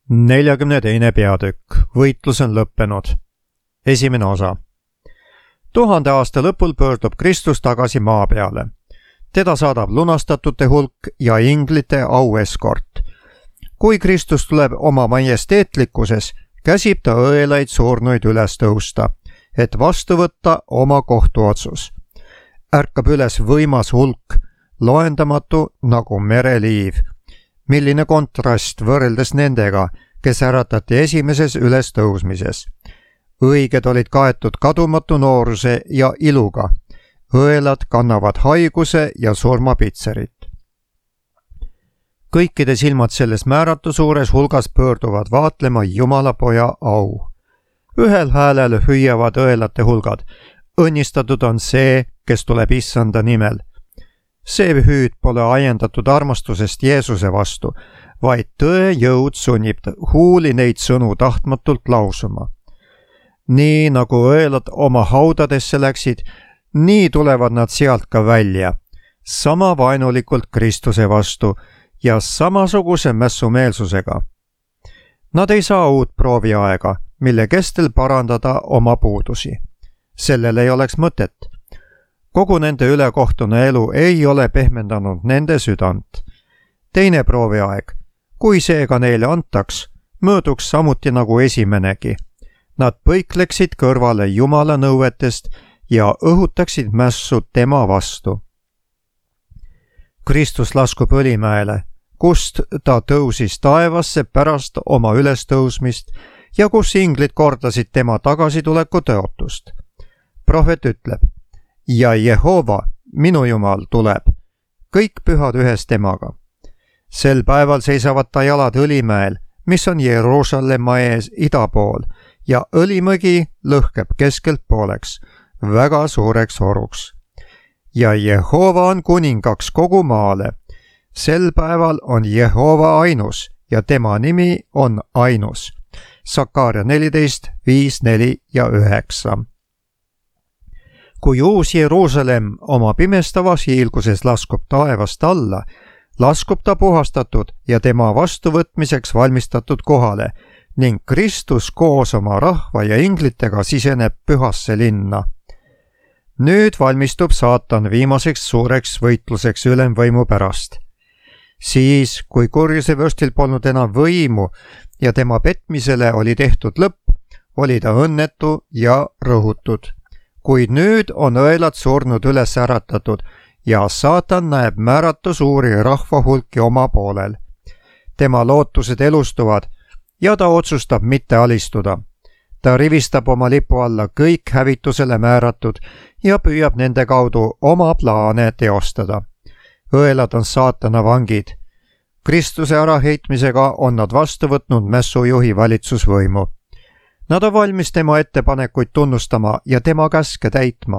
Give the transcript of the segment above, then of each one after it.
42. peatükk. Võitlus on lõppenud. Esimene osa. 1000 aasta lõpul pöördub Kristus tagasi maa peale. Teda saadab lunastatute hulk ja inglite aueskort. Kui Kristus tuleb oma majesteetlikkuses, käsib ta õelaid surnuid üles tõusta, et vastu võtta oma kohtuotsus. Ärkab üles võimas hulk, loendamatu nagu mereliiv. Milline kontrast võrreldes nendega, kes äratati esimeses ülestõusmises. Õiged olid kaetud kadumatu nooruse ja iluga. Õelad kannavad haiguse ja surmapitserit. Kõikide silmad selles määratu suures hulgas pöörduvad vaatlema Jumala poja au. Ühel häälel hüüavad õelate hulgad. Õnnistatud on see, kes tuleb issanda nimel. See hüüd pole ajendatud armastusest Jeesuse vastu, vaid tõe jõud sunnib huuli neid sõnu tahtmatult lausuma. Nii nagu õelad oma haudadesse läksid, nii tulevad nad sealt ka välja, sama vaenulikult Kristuse vastu ja samasuguse mässumeelsusega. Nad ei saa uut prooviaega, mille kestel parandada oma puudusi. Sellel ei oleks mõtet. Kogu nende ülekohtune elu ei ole pehmendanud nende südant. Teine prooviaeg, kui seega neile antaks, mööduks samuti nagu esimenegi. Nad põikleksid kõrvale Jumala nõuetest ja õhutaksid mässu tema vastu. Kristus laskub Õlimäele, kust ta tõusis taevasse pärast oma ülestõusmist ja kus inglid kordasid tema tagasituleku tõotust. Prohvet ütleb, ja Jehova, minu Jumal, tuleb, kõik pühad ühes temaga. Sel päeval seisavad ta jalad Õlimäel, mis on Jeruusalemma ees ida pool, ja Õlimõgi lõhkeb keskelt pooleks, väga suureks oruks. Ja Jehova on kuningaks kogu maale. Sel päeval on Jehova ainus ja tema nimi on ainus. Sakaaria 14, 5, 4 ja 9. Kui uus Jeruusalemm oma pimestavas hiilguses laskub taevast alla, laskub ta puhastatud ja tema vastuvõtmiseks valmistatud kohale ning Kristus koos oma rahva ja inglitega siseneb pühasse linna. Nüüd valmistub saatan viimaseks suureks võitluseks ülemvõimu pärast. Siis, kui kurjusevürstil polnud enam võimu ja tema petmisele oli tehtud lõpp, oli ta õnnetu ja rõhutud. Kuid nüüd on õelad surnud üles äratatud ja saatan näeb määratu suuri rahvahulki oma poolel. Tema lootused elustuvad ja ta otsustab mitte alistuda. Ta rivistab oma lipu alla kõik hävitusele määratud ja püüab nende kaudu oma plaane teostada. Õelad on saatana vangid. Kristuse äraheitmisega on nad vastu võtnud mässujuhi valitsusvõimu. Nad on valmis tema ettepanekuid tunnustama ja tema käske täitma.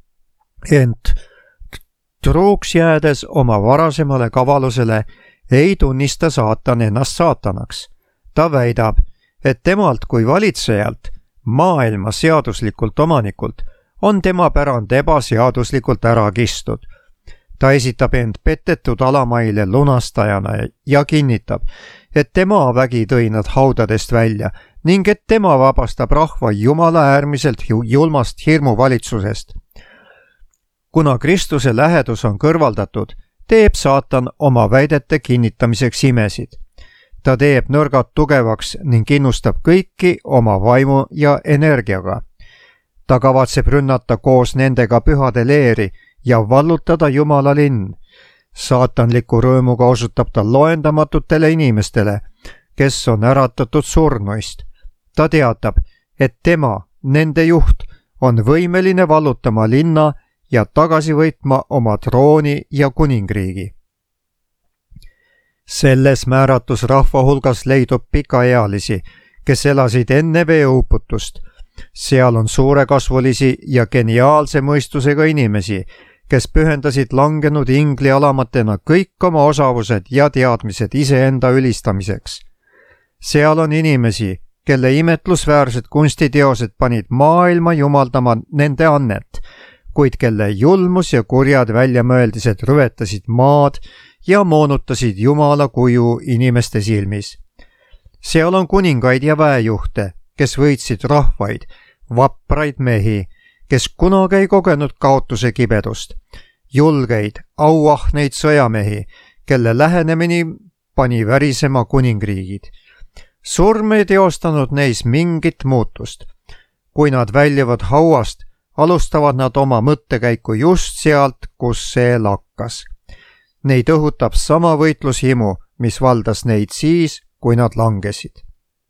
Ent truuks jäädes oma varasemale kavalusele ei tunnista saatan ennast saatanaks. Ta väidab, et temalt kui valitsejalt, maailma seaduslikult omanikult, on tema pärand ebaseaduslikult ära kistud. Ta esitab end petetud alamaile lunastajana ja kinnitab, et tema vägi tõi nad haudadest välja ning et tema vabastab rahva Jumala äärmiselt julmast hirmuvalitsusest. Kuna Kristuse lähedus on kõrvaldatud, teeb saatan oma väidete kinnitamiseks imesid. Ta teeb nõrgad tugevaks ning innustab kõiki oma vaimu ja energiaga. Ta kavatseb rünnata koos nendega pühade leeri ja vallutada Jumala linn. Saatanliku rõõmuga osutab ta loendamatutele inimestele, kes on äratatud surnuist. Ta teatab, et tema, nende juht, on võimeline vallutama linna ja tagasi võitma oma trooni ja kuningriigi. Selles määratus rahva hulgas leidub pikaealisi, kes elasid enne veeuputust. Seal on suurekasvulisi ja geniaalse mõistusega inimesi, kes pühendasid langenud ingli alamatena kõik oma osavused ja teadmised iseenda ülistamiseks. Seal on inimesi, kelle imetlusväärsed kunstiteosed panid maailma jumaldama nende annet, kuid kelle julmus ja kurjad väljamõeldised rüvetasid maad ja moonutasid Jumala kuju inimeste silmis. seal on kuningaid ja väejuhte, kes võitsid rahvaid, vapraid mehi, kes kunagi ei kogenud kaotuse kibedust, julgeid, auahneid sõjamehi, kelle lähenemine pani värisema kuningriigid. Surm ei teostanud neis mingit muutust. Kui nad väljuvad hauast, alustavad nad oma mõttekäiku just sealt, kus see lakkas. Neid õhutab sama võitlushimu, mis valdas neid siis, kui nad langesid.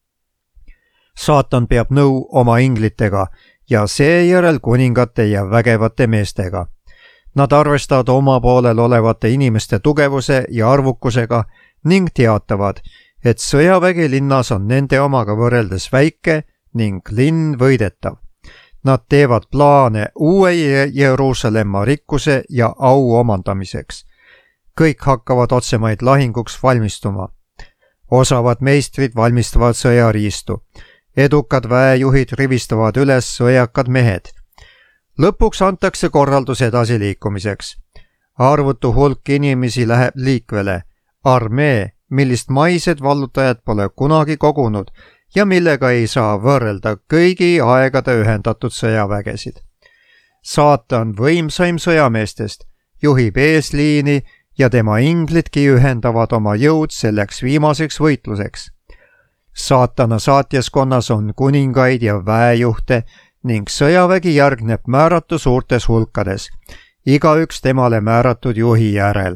Saatan peab nõu oma inglitega ja seejärel kuningate ja vägevate meestega. Nad arvestavad oma poolel olevate inimeste tugevuse ja arvukusega ning teatavad, et sõjavägi linnas on nende omaga võrreldes väike ning linn võidetav. Nad teevad plaane uue Jeruusalemma rikkuse ja au omandamiseks. Kõik hakkavad otsemaid lahinguks valmistuma. Osavad meistrid valmistavad sõjariistu. Edukad väejuhid rivistavad üles sõjakad mehed. Lõpuks antakse korraldus edasiliikumiseks. Arvutu hulk inimesi läheb liikvele. Armee, millist maised vallutajad pole kunagi kogunud ja millega ei saa võrrelda kõigi aegade ühendatud sõjavägesid. Saatan, võimsaim sõjameestest, juhib eesliini ja tema inglidki ühendavad oma jõud selleks viimaseks võitluseks. Saatana saatjaskonnas on kuningaid ja väejuhte ning sõjavägi järgneb määratu suurtes hulkades, igaüks temale määratud juhi järel.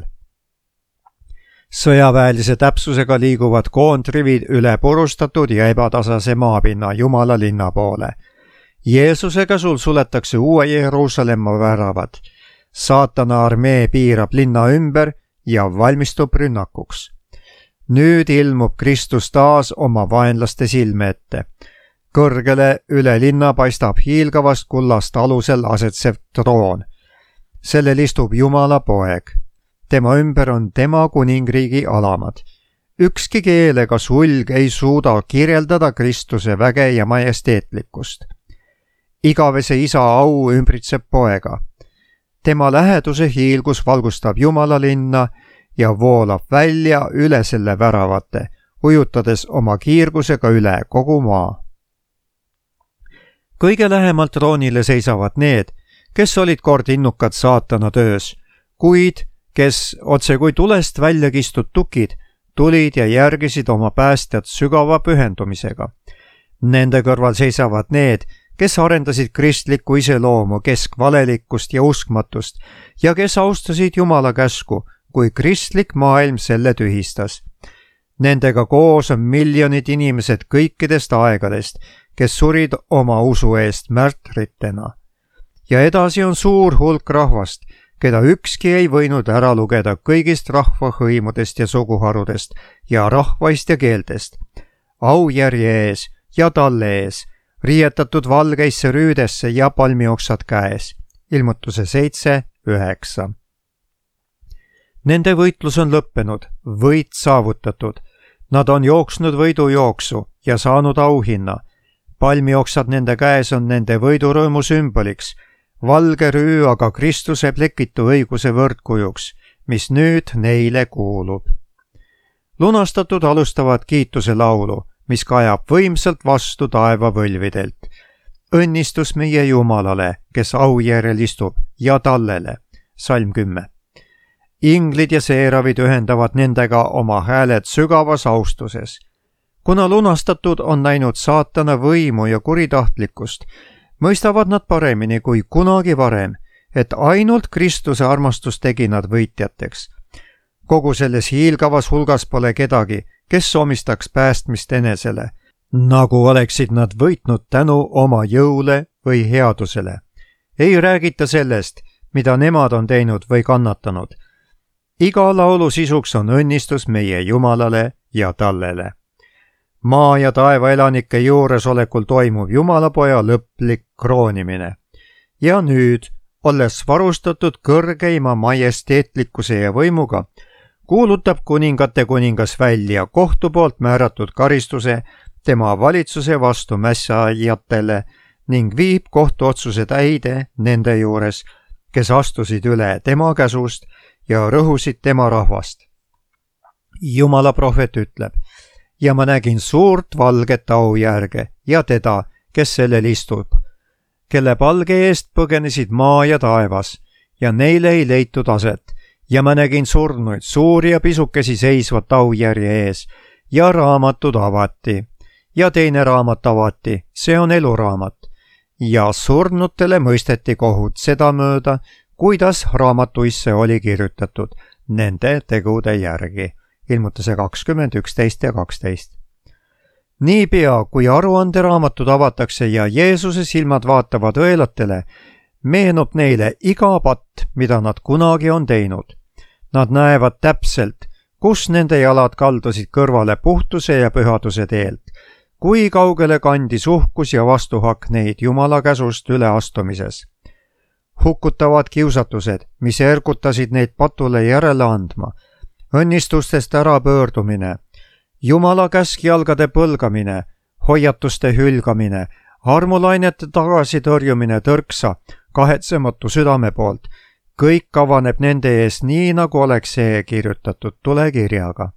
Sõjaväelise täpsusega liiguvad koondrivid üle purustatud ja ebatasase maapinna Jumala linna poole. Jeesuse käsul suletakse uue Jeruusalemma väravad. Saatana armee piirab linna ümber ja valmistub rünnakuks. Nüüd ilmub Kristus taas oma vaenlaste silme ette. Kõrgele üle linna paistab hiilgavast kullast alusel asetsev troon. Sellel istub Jumala poeg. Tema ümber on tema kuningriigi alamad. Ükski keel ega sulg ei suuda kirjeldada Kristuse väge ja majesteetlikkust. Igavese isa au ümbritseb poega. Tema läheduse hiilgus valgustab Jumala linna ja voolab välja üle selle väravate, ujutades oma kiirgusega üle kogu maa. Kõige lähemalt troonile seisavad need, kes olid kord innukad saatana töös, kuid kes otse kui tulest välja kistud tukid tulid ja järgisid oma päästjat sügava pühendumisega. Nende kõrval seisavad need, kes arendasid kristlikku iseloomu keskvalelikkust ja uskmatust ja kes austasid Jumala käsku, kui kristlik maailm selle tühistas. Nendega koos on miljonid inimesed kõikidest aegadest, kes surid oma usu eest märtritena. Ja edasi on suur hulk rahvast, keda ükski ei võinud ära lugeda kõigist rahvahõimudest ja suguharudest ja rahvaist ja keeltest. Aujärje ees ja talle ees, riietatud valgeisse rüüdesse ja palmioksad käes. Ilmutuse 7:9. Nende võitlus on lõppenud, võit saavutatud. Nad on jooksnud võidujooksu ja saanud auhinna. Palmioksad nende käes on nende võidurõõmu sümboliks, valge rüü aga Kristuse plekitu õiguse võrdkujuks, mis nüüd neile kuulub. Lunastatud alustavad kiituse laulu, mis kajab võimsalt vastu taeva võlvidelt. Õnnistus meie Jumalale, kes aujärjel istub, ja tallele. Salm 10. Inglid ja seeravid ühendavad nendega oma hääled sügavas austuses. Kuna lunastatud on näinud saatana võimu ja kuritahtlikkust, mõistavad nad paremini kui kunagi varem, et ainult Kristuse armastus tegi nad võitjateks. Kogu selles hiilgavas hulgas pole kedagi, kes omistaks päästmist enesele, nagu oleksid nad võitnud tänu oma jõule või headusele. Ei räägita sellest, mida nemad on teinud või kannatanud. Iga laulu sisuks on õnnistus meie Jumalale ja tallele. Maa ja taeva elanike juuresolekul toimub Jumalapoja lõplik kroonimine. Ja nüüd, olles varustatud kõrgeima majesteetlikkuse ja võimuga, kuulutab kuningate kuningas välja kohtu poolt määratud karistuse tema valitsuse vastu mässaajatele ning viib kohtuotsuse täide nende juures, kes astusid üle tema käsust ja rõhusid tema rahvast. Jumala prohvet ütleb: ja ma nägin suurt valget aujärge ja teda, kes sellel istub, kelle palge eest põgenesid maa ja taevas ja neile ei leitud aset ja ma nägin surnuid, suuri ja pisukesi seisvat aujärje ees ja raamatud avati ja teine raamat avati, see on eluraamat ja surnutele mõisteti kohut sedamööda, kuidas raamatuisse oli kirjutatud nende tegude järgi. Ilmutuse 20, 11 ja 12. Niipea, kui aruanderaamatud avatakse ja Jeesuse silmad vaatavad õelatele, meenub neile iga patt, mida nad kunagi on teinud. Nad näevad täpselt, kus nende jalad kaldusid kõrvale puhtuse ja pühaduse teelt, kui kaugele kandis uhkus ja vastuhakk neid Jumala käsust üleastumises. Hukutavad kiusatused, mis ergutasid neid patule järele andma, õnnistustest ärapöördumine, Jumala käskjalgade põlgamine, hoiatuste hülgamine, armulainete tagasitõrjumine tõrksa, kahetsematu südame poolt, kõik avaneb nende ees nii, nagu oleks see kirjutatud tulekirjaga.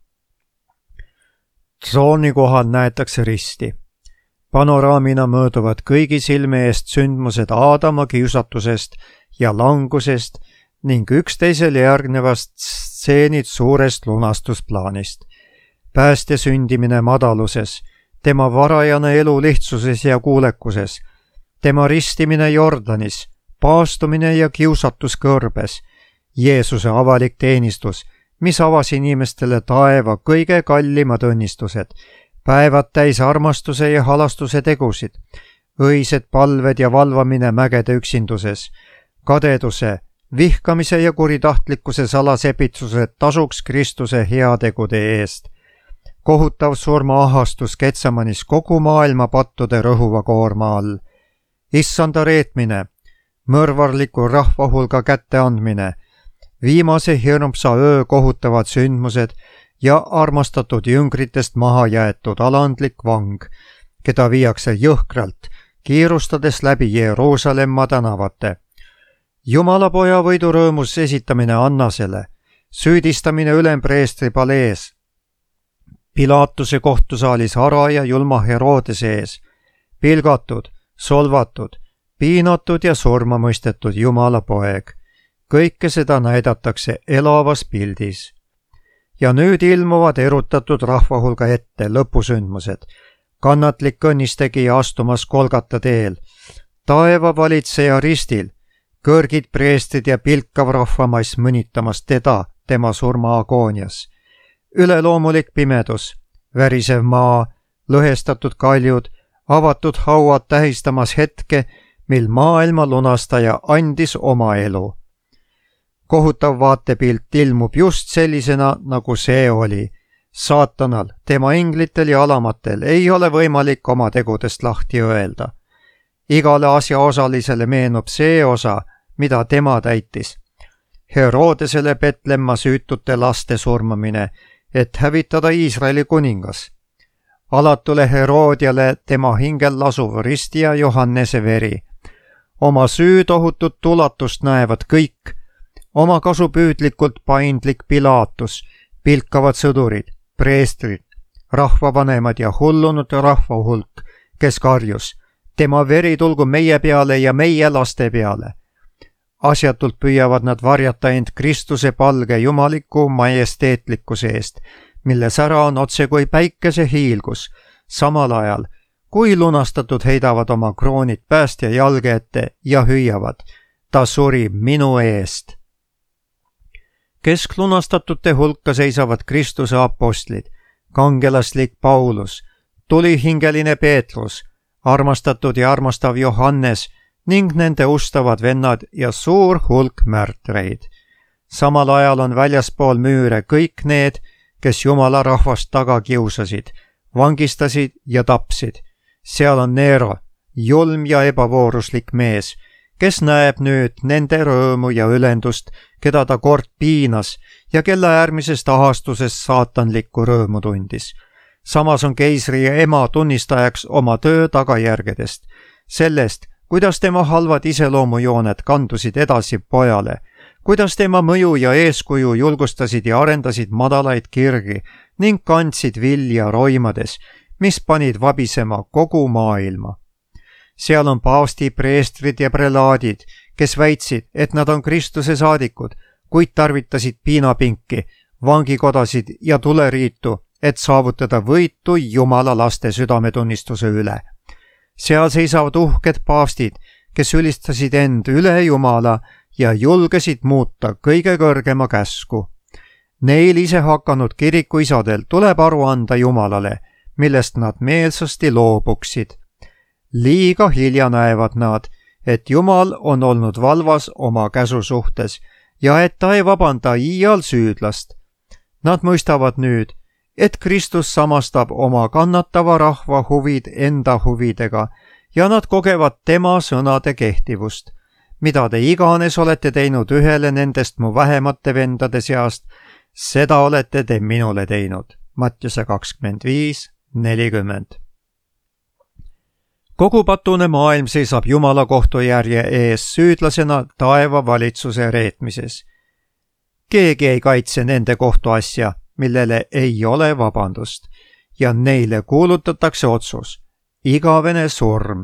Trooni kohal näetakse risti. Panoraamina mööduvad kõigi silme eest sündmused Aadama kiusatusest ja langusest ning üksteisele järgnevast stseenid suurest lunastusplaanist. Päästja sündimine madaluses, tema varajane elu lihtsuses ja kuulekuses, tema ristimine Jordanis, paastumine ja kiusatus kõrbes, Jeesuse avalik teenistus, mis avas inimestele taeva kõige kallimad õnnistused, päevad täis armastuse ja halastuse tegusid, õised palved ja valvamine mägede üksinduses, kadeduse, vihkamise ja kuritahtlikkuse salasepitsused tasuks Kristuse heategude eest, kohutav surmaahastus Getsemanis kogu maailma pattude rõhuva koorma all, issanda reetmine, mõrvarliku rahvahulga kätteandmine, viimase hirmsa öö kohutavad sündmused ja armastatud jüngritest maha jäetud alandlik vang, keda viiakse jõhkralt, kiirustades läbi Jeruusalemma tänavate. Jumalapoja võidurõõmus esitamine Annasele, süüdistamine ülempreestri palees, Pilatuse kohtusaalis ara ja julma Herodese ees, pilgatud, solvatud, piinatud ja surma mõistetud Jumala poeg. Kõike seda näidatakse elavas pildis. Ja nüüd ilmuvad erutatud rahvahulga ette lõpusündmused, kannatlik õnnistegija astumas Golgata teel, taeva valitseja ristil, kõrgid preestrid ja pilkav rahvamass mõnitamas teda tema surma agoonias, üleloomulik pimedus, värisev maa, lõhestatud kaljud, avatud hauad tähistamas hetke, mil maailma lunastaja andis oma elu. Kohutav vaatepilt ilmub just sellisena, nagu see oli. Saatanal, tema inglitel ja alamatel ei ole võimalik oma tegudest lahti öelda. Igale asjaosalisele meenub see osa, mida tema täitis. Herodesele Petlemma süütute laste surmamine, et hävitada Iisraeli kuningas. Alatule Herodiale tema hingel lasuv ristija Johannese veri. Oma süütohutut ulatust näevad kõik, oma kasupüüdlikult paindlik Pilatus, pilkavad sõdurid, preestrid, rahvavanemad ja hullunud rahvahulk, kes karjus, tema veri tulgu meie peale ja meie laste peale. Asjatult püüavad nad varjata end Kristuse palge jumaliku majesteetlikkuse eest, mille sära on otse kui päikese hiilgus, samal ajal, kui lunastatud heidavad oma kroonid päästja jalge ette ja hüüavad, ta suri minu eest. Kesklunastatute hulka seisavad Kristuse apostlid, kangelaslik Paulus, tulihingeline Peetrus, armastatud ja armastav Johannes ning nende ustavad vennad ja suur hulk märtreid. Samal ajal on väljaspool müüre kõik need, kes Jumala rahvast taga kiusasid, vangistasid ja tapsid. Seal on Nero, julm ja ebavooruslik mees, kes näeb nüüd nende rõõmu ja ülendust, keda ta kord piinas ja kelle äärmisest ahastusest saatanlikku rõõmu tundis. Samas on keisri ja ema tunnistajaks oma töö tagajärgedest, sellest, kuidas tema halvad iseloomujooned kandusid edasi pojale, kuidas tema mõju ja eeskuju julgustasid ja arendasid madalaid kirgi ning kandsid vilja roimades, mis panid vabisema kogu maailma. Seal on paavsti, preestrid ja prelaadid, kes väitsid, et nad on Kristuse saadikud, kuid tarvitasid piinapinki, vangikodasid ja tuleriitu, et saavutada võitu Jumala laste südametunnistuse üle. Seal seisavad uhked paavstid, kes ülistasid end üle Jumala ja julgesid muuta kõige kõrgema käsku. Neil ise hakanud kirikuisadel tuleb aru anda Jumalale, millest nad meelsasti loobuksid. Liiga hilja näevad nad, et Jumal on olnud valvas oma käsu suhtes ja et ta ei vabanda iial süüdlast. Nad mõistavad nüüd, et Kristus samastab oma kannatava rahva huvid enda huvidega ja nad kogevad tema sõnade kehtivust. Mida te iganes olete teinud ühele nendest mu vähemate vendade seast, seda olete te minule teinud. Mattiuse 25:40. Kogu patune maailm seisab Jumala kohtujärje ees süüdlasena taeva valitsuse reetmises. Keegi ei kaitse nende kohtuasja, millele ei ole vabandust, ja neile kuulutatakse otsus, igavene surm.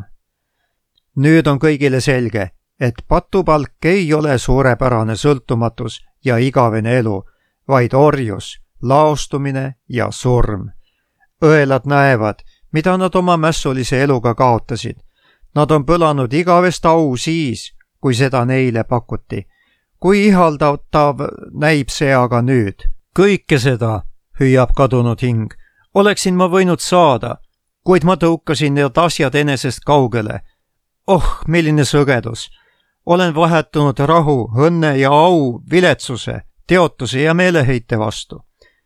Nüüd on kõigile selge, et patupalk ei ole suurepärane sõltumatus ja igavene elu, vaid orjus, laostumine ja surm. Õelad näevad, mida nad oma mässulise eluga kaotasid. Nad on põlanud igavest au siis, kui seda neile pakuti. Kui ihaldatav näib see aga nüüd. Kõike seda, hüüab kadunud hing, oleksin ma võinud saada, kuid ma tõukasin need asjad enesest kaugele. Oh, milline sõgedus! Olen vahetunud rahu, õnne ja au, viletsuse, teotuse ja meeleheite vastu.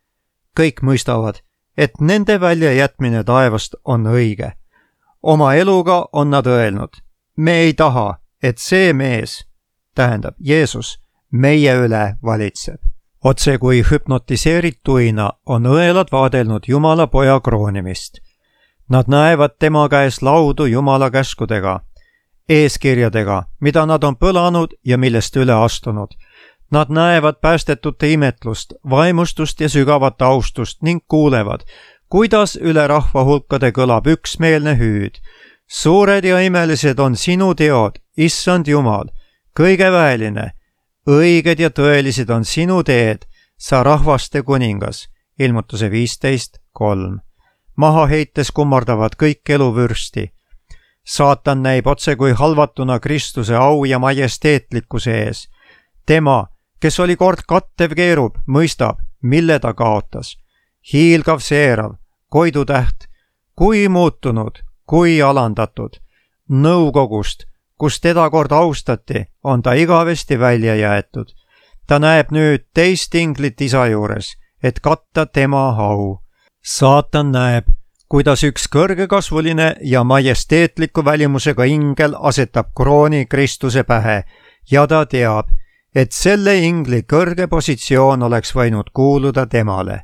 Kõik mõistavad, et nende väljajätmine taevast on õige. Oma eluga on nad öelnud, me ei taha, et see mees, tähendab Jeesus, meie üle valitseb. Otse kui hüpnotiseerituina on õelad vaadelnud Jumala poja kroonimist. Nad näevad tema käes laudu Jumala käskudega, eeskirjadega, mida nad on põlanud ja millest üle astunud. Nad näevad päästetute imetlust, vaimustust ja sügavat austust ning kuulevad, kuidas üle rahva hulkade kõlab üksmeelne hüüd. Suured ja imelised on sinu teod, issand Jumal, kõige väeline. Õiged ja tõelised on sinu teed, sa rahvaste kuningas. Ilmutuse 15:3. Maha heites kummardavad kõik eluvürsti. Saatan näib otse kui halvatuna Kristuse au ja majesteetlikkuse ees. Tema, kes oli kord kattev keerub, mõistab, mille ta kaotas. Hiilgav seerav, koidutäht, kui muutunud, kui alandatud. Nõukogust, kus teda kord austati, on ta igavesti välja jäetud. Ta näeb nüüd teist inglit isa juures, et katta tema au. Saatan näeb, kuidas üks kõrgekasvuline ja majesteetliku välimusega ingel asetab krooni Kristuse pähe ja ta teab, et selle ingli kõrge positsioon oleks võinud kuuluda temale.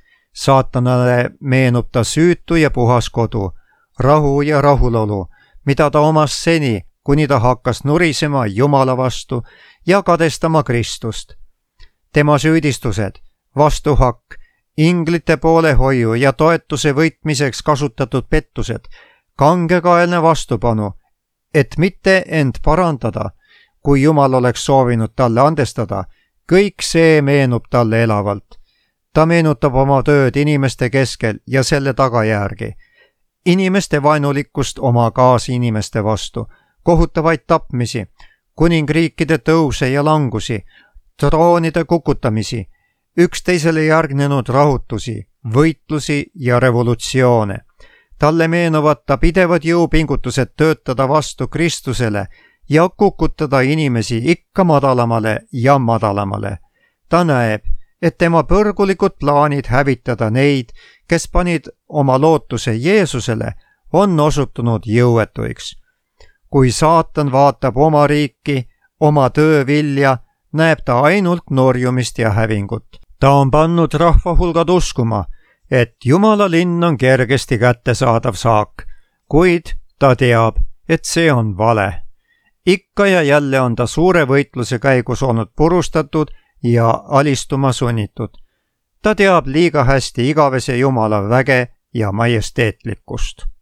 Saatanale meenub ta süütu ja puhas kodu, rahu ja rahulolu, mida ta omas seni, kuni ta hakkas nurisema Jumala vastu ja kadestama Kristust. Tema süüdistused, vastuhakk, inglite poolehoiu ja toetuse võitmiseks kasutatud pettused, kangekaelne vastupanu, et mitte end parandada, kui Jumal oleks soovinud talle andestada, kõik see meenub talle elavalt. Ta meenutab oma tööd inimeste keskel ja selle tagajärgi. Inimeste vaenulikkust oma kaasinimeste vastu, kohutavaid tapmisi, kuningriikide tõuse ja langusi, troonide kukutamisi, üksteisele järgnenud rahutusi, võitlusi ja revolutsioone. Talle meenuvad ta pidevad jõupingutused töötada vastu Kristusele ja kukutada inimesi ikka madalamale ja madalamale. Ta näeb, et tema põrgulikud plaanid hävitada neid, kes panid oma lootuse Jeesusele, on osutunud jõuetuiks. Kui saatan vaatab oma riiki, oma töö vilja, näeb ta ainult norjumist ja hävingut. Ta on pannud rahvahulgad uskuma, et Jumala linn on kergesti kättesaadav saak, kuid ta teab, et see on vale. ikka ja jälle on ta suure võitluse käigus olnud purustatud ja alistuma sunnitud. Ta teab liiga hästi igavese Jumala väge ja majesteetlikkust.